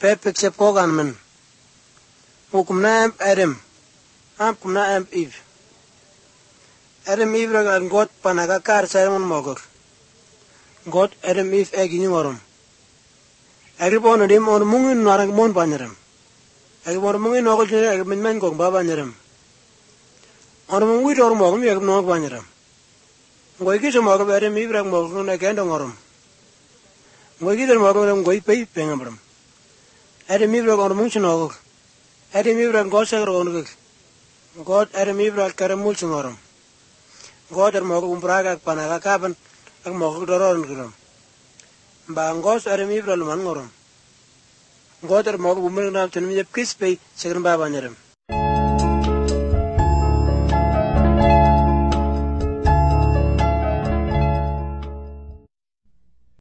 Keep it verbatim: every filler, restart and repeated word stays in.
pepek sep kogan men. Hukum na em Adam. Am kum na em Eve. Adam Eve ragan God panaga kar sermon mogok. God Adam Eve egini ngorom. Agi bono dim on mungin narang mon panyeram. Agi bono mungin nokol jere agi min men kong baba nyeram. On mungi tor mogom agi nok panyeram. Ngoi ki mogom Adam Eve rag mogok na kendo ngorom. Ngoi ki mogom ngoi pei pengambram. Adam Eve rag on mungin nokok. Adam Eve rag God sagro onok. God Adam Eve rag karamul ngorom. God er mogok umbraga panaga kaban ag mogok doron ngorom. Ba ngos Adam Eve rag man ngorom. God er mogok umbraga nam tenmi jep kispei sagro baba nyeram.